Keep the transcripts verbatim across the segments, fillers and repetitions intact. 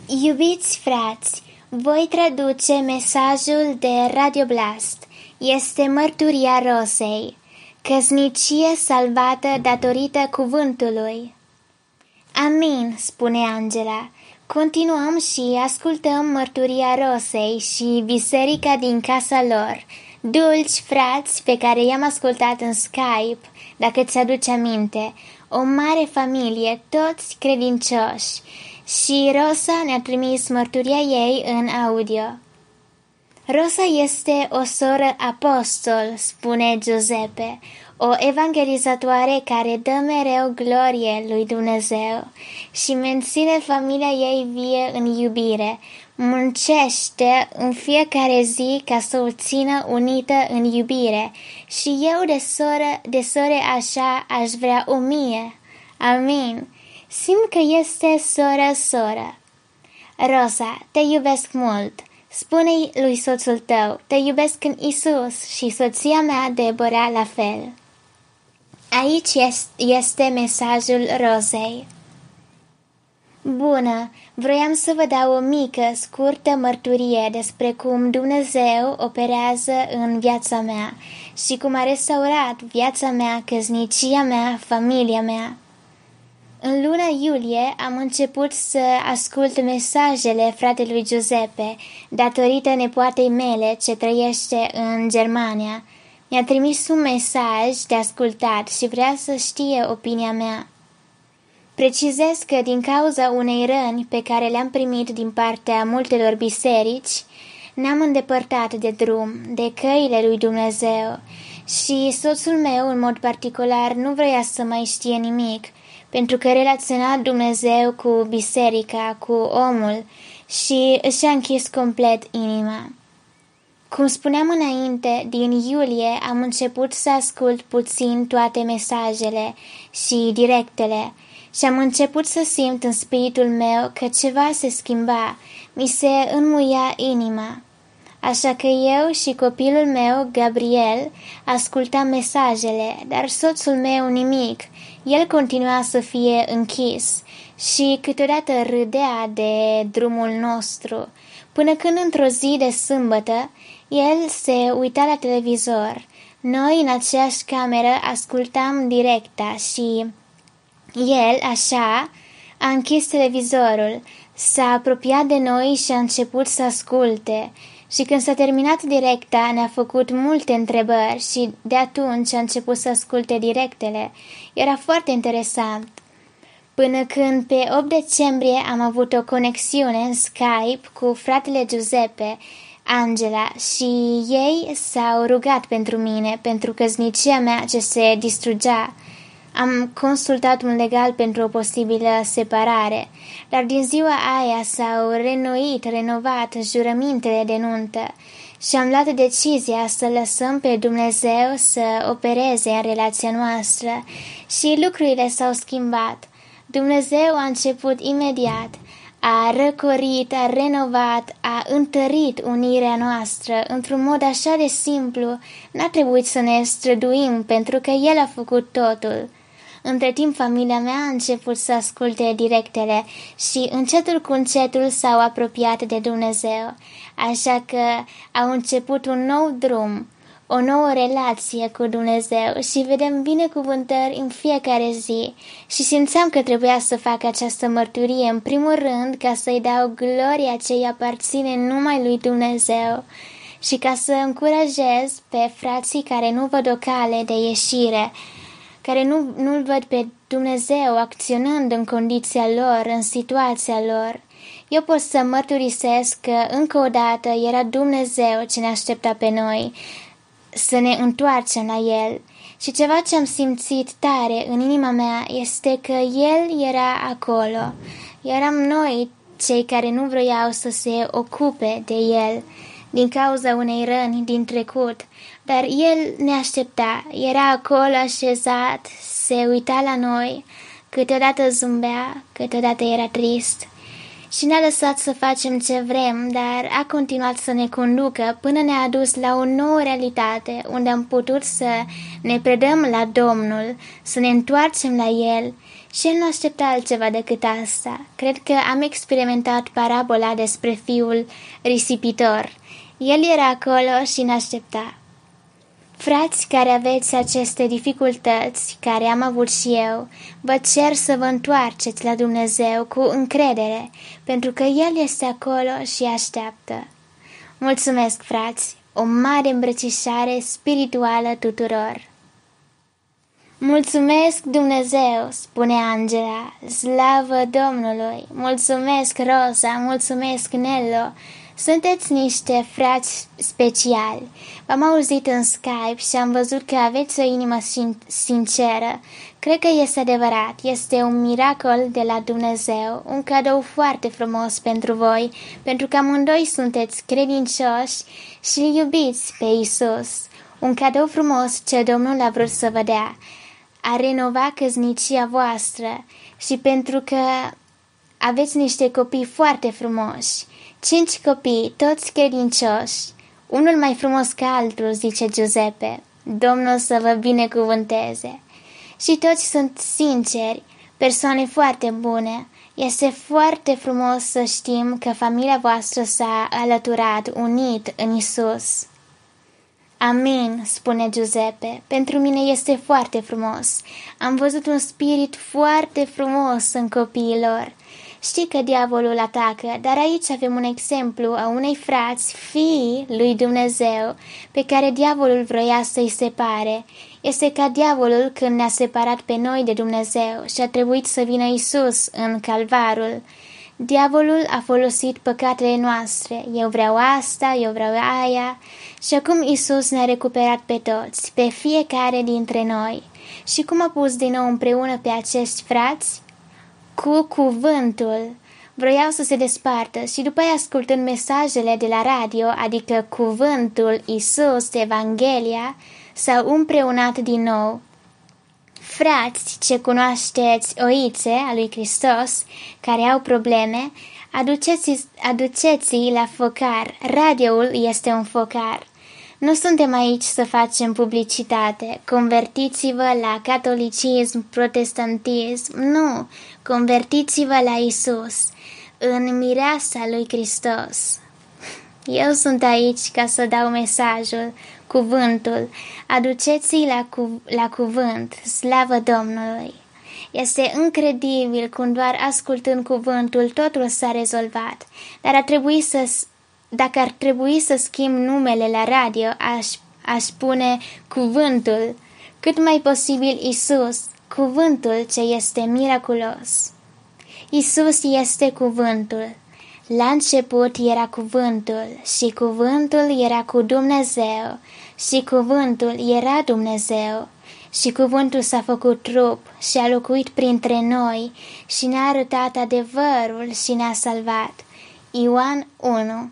Iubiți frați, voi traduce mesajul de Radio Blast. Este mărturia Rosei, căsnicie salvată datorită cuvântului. Amin, spune Angela. Continuăm și ascultăm mărturia Rosei și biserica din casa lor, dulci frați pe care i-am ascultat în Skype, dacă ți-aduci aminte, o mare familie, toți credincioși. Și Rosa ne-a trimis mărturia ei în audio. Rosa este o soră apostol, spune Giuseppe, o evangelizatoare care dă mereu glorie lui Dumnezeu și menține familia ei vie în iubire, muncește în fiecare zi ca să o țină unită în iubire și eu de soră, de sore așa aș vrea o mie. Amin. Simt că este soră-soră. Rosa, te iubesc mult. Spune-i lui soțul tău, te iubesc în Isus și soția mea Deborah la fel. Aici este mesajul Rosei. Bună, vroiam să vă dau o mică, scurtă mărturie despre cum Dumnezeu operează în viața mea și cum a restaurat viața mea, căsnicia mea, familia mea. În luna iulie am început să ascult mesajele fratelui Giuseppe, datorită nepoatei mele ce trăiește în Germania. Mi-a trimis un mesaj de ascultat și vrea să știe opinia mea. Precizez că din cauza unei răni pe care le-am primit din partea multelor biserici, ne-am îndepărtat de drum, de căile lui Dumnezeu și soțul meu, în mod particular, nu vrea să mai știe nimic, pentru că relaționa Dumnezeu cu biserica, cu omul și și-a închis complet inima. Cum spuneam înainte, din iulie am început să ascult puțin toate mesajele și directele și am început să simt în spiritul meu că ceva se schimba, mi se înmuia inima. Așa că eu și copilul meu, Gabriel, ascultam mesajele, dar soțul meu nimic. El continua să fie închis și câteodată râdea de drumul nostru, până când într-o zi de sâmbătă, el se uita la televizor. Noi, în aceeași cameră, ascultam directa și el, așa, a închis televizorul, s-a apropiat de noi și a început să asculte. Și când s-a terminat directa, ne-a făcut multe întrebări și de atunci a început să asculte directele. Era foarte interesant. Până când pe opt decembrie am avut o conexiune în Skype cu fratele Giuseppe, Angela, și ei s-au rugat pentru mine, pentru căsnicia mea ce se distrugea. Am consultat un legal pentru o posibilă separare, dar din ziua aia s-au renoit, renovat jurămintele de nuntă și am luat decizia să lăsăm pe Dumnezeu să opereze în relația noastră și lucrurile s-au schimbat. Dumnezeu a început imediat, a răcorit, a renovat, a întărit unirea noastră într-un mod așa de simplu, n-a trebuit să ne străduim pentru că El a făcut totul. Între timp, familia mea a început să asculte directele și încetul cu încetul s-au apropiat de Dumnezeu, așa că au început un nou drum, o nouă relație cu Dumnezeu și vedem binecuvântări în fiecare zi și simțeam că trebuia să fac această mărturie în primul rând ca să-i dau gloria ce îi aparține numai lui Dumnezeu și ca să încurajez pe frații care nu văd o cale de ieșire, care nu, nu-L văd pe Dumnezeu acționând în condiția lor, în situația lor. Eu pot să mărturisesc că încă o dată era Dumnezeu ce ne aștepta pe noi, să ne întoarcem la El. Și ceva ce am simțit tare în inima mea este că El era acolo. Eram noi cei care nu vroiau să se ocupe de El din cauza unei răni din trecut, dar El ne aștepta, era acolo așezat, se uita la noi, câteodată zâmbea, câteodată era trist și ne-a lăsat să facem ce vrem, dar a continuat să ne conducă până ne-a adus la o nouă realitate, unde am putut să ne predăm la Domnul, să ne întoarcem la El Și el nu aștepta altceva decât asta. Cred că am experimentat parabola despre fiul risipitor. El era acolo și ne aștepta. Frați care aveți aceste dificultăți, care am avut și eu, vă cer să vă întoarceți la Dumnezeu cu încredere, pentru că El este acolo și așteaptă. Mulțumesc, frați! O mare îmbrățișare spirituală tuturor! Mulțumesc, Dumnezeu, spune Angela, slavă Domnului, mulțumesc, Rosa, mulțumesc, Nello, sunteți niște frați speciali. V-am auzit în Skype și am văzut că aveți o inimă sin- sinceră. Cred că este adevărat, este un miracol de la Dumnezeu, un cadou foarte frumos pentru voi, pentru că amândoi sunteți credincioși și îl iubiți pe Isus. Un cadou frumos ce Domnul a vrut să vă dea. A renova căsnicia voastră și pentru că aveți niște copii foarte frumoși. Cinci copii, toți credincioși. Unul mai frumos ca altul, zice Giuseppe. Domnul să vă binecuvânteze. Și toți sunt sinceri, persoane foarte bune. Este foarte frumos să știm că familia voastră s-a alăturat, unit în Isus. Amin, spune Giuseppe. Pentru mine este foarte frumos. Am văzut un spirit foarte frumos în copiii lor. Știi că diavolul atacă, dar aici avem un exemplu a unei frați, fiii lui Dumnezeu, pe care diavolul vroia să-i separe. Este ca diavolul când ne-a separat pe noi de Dumnezeu și a trebuit să vină Isus în calvarul. Diavolul a folosit păcatele noastre. Eu vreau asta, eu vreau aia. Și acum Isus ne-a recuperat pe toți, pe fiecare dintre noi. Și cum a pus din nou împreună pe acești frați? Cu cuvântul. Vroiau să se despartă și după aia, ascultând mesajele de la radio, adică cuvântul, Isus, Evanghelia, s-au împreunat din nou. Frați ce cunoașteți oițe a lui Hristos, care au probleme, aduceți, aduceți-i la focar. Radioul este un focar. Nu suntem aici să facem publicitate. Convertiți-vă la catolicism, protestantism. Nu, convertiți-vă la Isus, în mireasa lui Hristos. Eu sunt aici ca să dau mesajul, cuvântul. Aduceți-i la, cu- la cuvânt, slavă Domnului. Este incredibil cum doar ascultând cuvântul totul s-a rezolvat, dar ar trebui să... Dacă ar trebui să schimb numele la radio, aș, aș spune cuvântul, cât mai posibil Isus, cuvântul ce este miraculos. Isus este cuvântul. La început era cuvântul și cuvântul era cu Dumnezeu și cuvântul era Dumnezeu și cuvântul s-a făcut trup și a locuit printre noi și ne-a arătat adevărul și ne-a salvat. Ioan unu.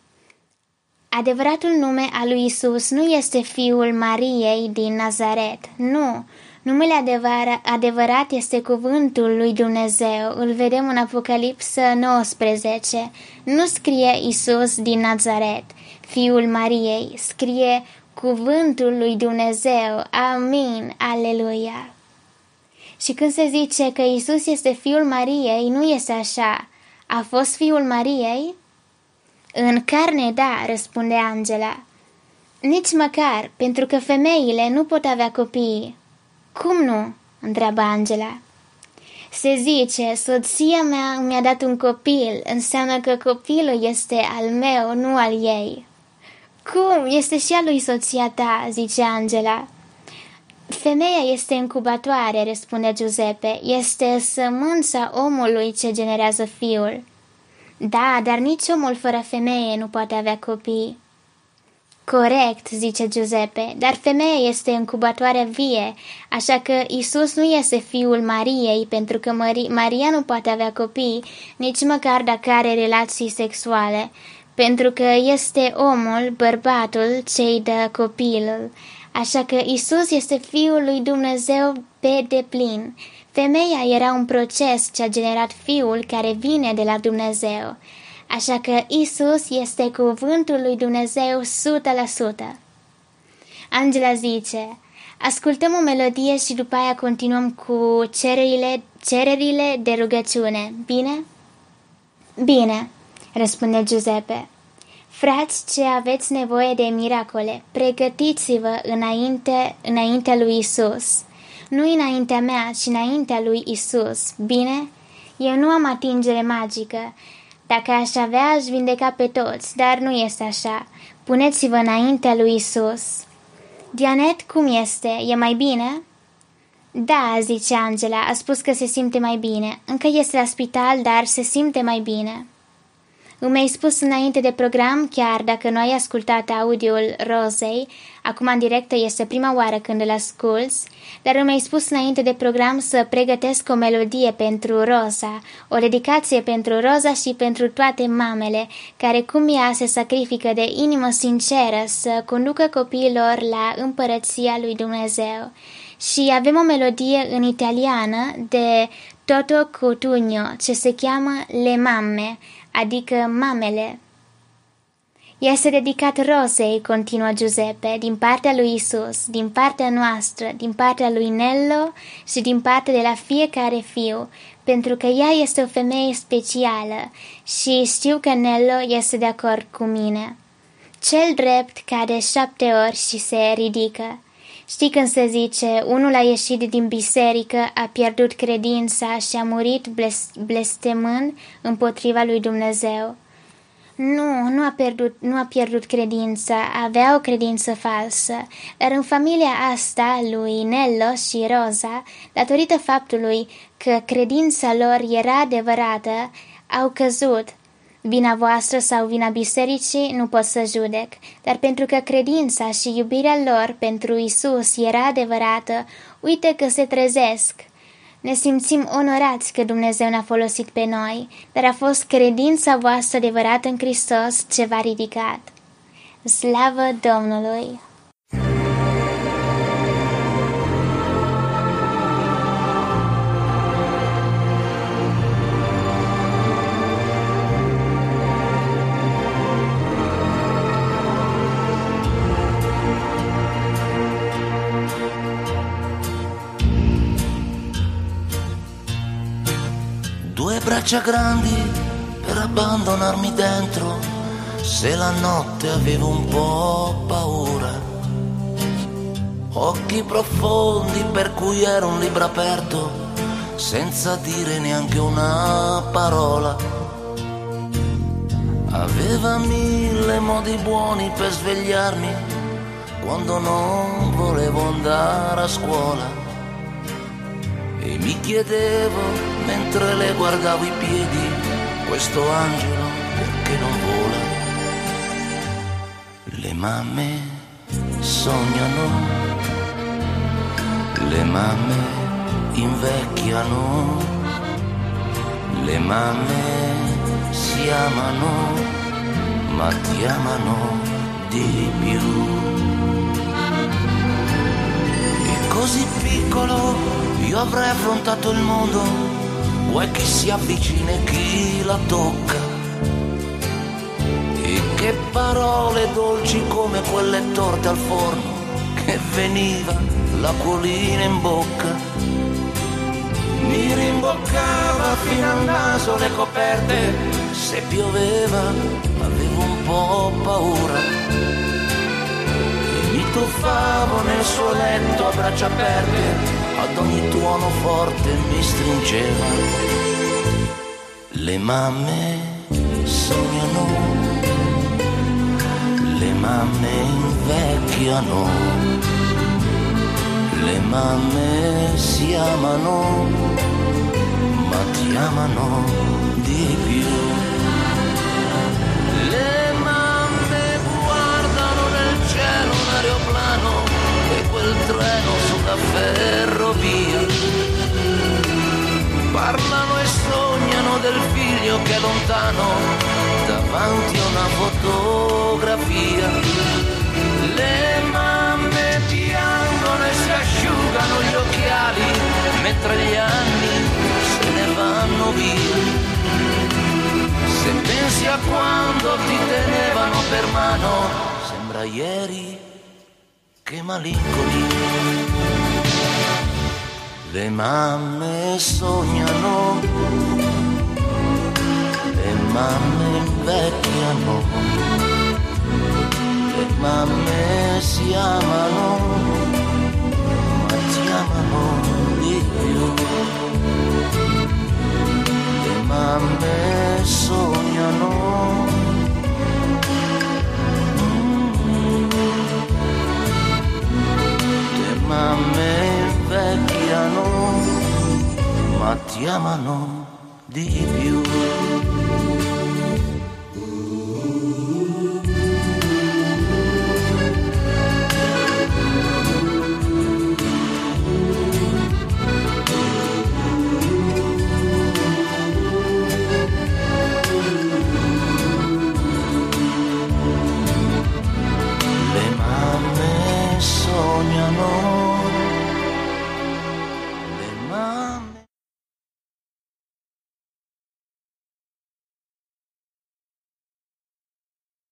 Adevăratul nume al lui Isus nu este fiul Mariei din Nazaret, nu. Numele adevăr, adevărat este cuvântul lui Dumnezeu, îl vedem în Apocalipsă nouăsprezece. Nu scrie Isus din Nazaret, fiul Mariei, scrie cuvântul lui Dumnezeu. Amin, aleluia. Și când se zice că Isus este fiul Mariei, nu este așa. A fost fiul Mariei? În carne, da, răspunde Angela. Nici măcar, pentru că femeile nu pot avea copii. Cum nu? Întreabă Angela. Se zice, soția mea mi-a dat un copil, înseamnă că copilul este al meu, nu al ei. Cum? Este și al lui soția ta, zice Angela. Femeia este incubatoare, răspunde Giuseppe, este sămânța omului ce generează fiul. Da, dar nici omul fără femeie nu poate avea copii. Corect, zice Giuseppe, dar femeia este incubatoare vie, așa că Isus nu este fiul Mariei, pentru că Mari- Maria nu poate avea copii, nici măcar dacă are relații sexuale, pentru că este omul, bărbatul, ce-i dă copilul. Așa că Isus este fiul lui Dumnezeu pe deplin. Femeia era un proces ce a generat fiul care vine de la Dumnezeu. Așa că Isus este cuvântul lui Dumnezeu o sută la sută. Angela zice, Ascultăm o melodie și după aia continuăm cu cererile, cererile de rugăciune, bine? Bine, răspunde Giuseppe. Frați ce aveți nevoie de miracole, pregătiți-vă înainte, înaintea lui Isus. Nu înaintea mea, ci înaintea lui Isus, bine? Eu nu am atingere magică. Dacă aș avea, aș vindeca pe toți, dar nu este așa. Puneți-vă înaintea lui Isus. Dianet, cum este? E mai bine? Da, zice Angela, a spus că se simte mai bine. Încă este la spital, dar se simte mai bine. Îmi ai spus înainte de program, chiar dacă nu ai ascultat audiul Rozei, acum în directă este prima oară când îl asculți, dar îmi ai spus înainte de program să pregătesc o melodie pentru Roza, o dedicație pentru Roza și pentru toate mamele, care cum ea se sacrifică de inimă sinceră să conducă copiilor la împărăția lui Dumnezeu. Și avem o melodie în italiană de Toto Cutugno, ce se cheamă Le Mamme, adică mamele. Este dedicat Rosei, continuă Giuseppe, din partea lui Isus, din partea noastră, din partea lui Nello și din partea de la fiecare fiu, pentru că ea este o femeie specială și știu că Nello este de acord cu mine. Cel drept cade șapte ori și se ridică. Știi când se zice, unul a ieșit din biserică, a pierdut credința și a murit blestemând împotriva lui Dumnezeu. Nu, nu a pierdut, nu a pierdut credința, avea o credință falsă, dar în familia asta lui Nello și Rosa, datorită faptului că credința lor era adevărată, au căzut. Vina voastră sau vina bisericii nu pot să judec, dar pentru că credința și iubirea lor pentru Isus era adevărată, uite că se trezesc. Ne simțim onorați că Dumnezeu ne-a folosit pe noi, dar a fost credința voastră adevărată în Hristos ce v-a ridicat. Slavă Domnului! Due braccia grandi per abbandonarmi dentro, se la notte avevo un po' paura. Occhi profondi per cui era un libro aperto, senza dire neanche una parola. Aveva mille modi buoni per svegliarmi quando non volevo andare a scuola. E mi chiedevo, mentre le guardavo i piedi, questo angelo perché non vola? Le mamme sognano, le mamme invecchiano, le mamme si amano, ma ti amano di più. E così piccolo io avrei affrontato il mondo, vuoi chi si avvicina e chi la tocca. E che parole dolci come quelle torte al forno, che veniva l'acquolina in bocca. Mi rimboccava fino al naso le coperte, se pioveva avevo un po' paura. Mi tuffavo nel suo letto a braccia aperte, ad ogni tuono forte mi stringeva. Le mamme sognano, le mamme invecchiano, le mamme si amano, ma ti amano di più. Le mamme guardano nel cielo un aeroplano e quel treno sulla ferrovia. Parlano e sognano del figlio che è lontano davanti a una fotografia. Le mamme piangono e si asciugano gli occhiali mentre gli anni se ne vanno via. Se pensi a quando ti tenevano per mano, sembra ieri che malinconia. Le mamme sognano, le mamme invecchiano, le mamme si amano, ma ti amano di più. Le mamme sognano, mm-hmm. Le mamme invecchiano, ma ti amano di più.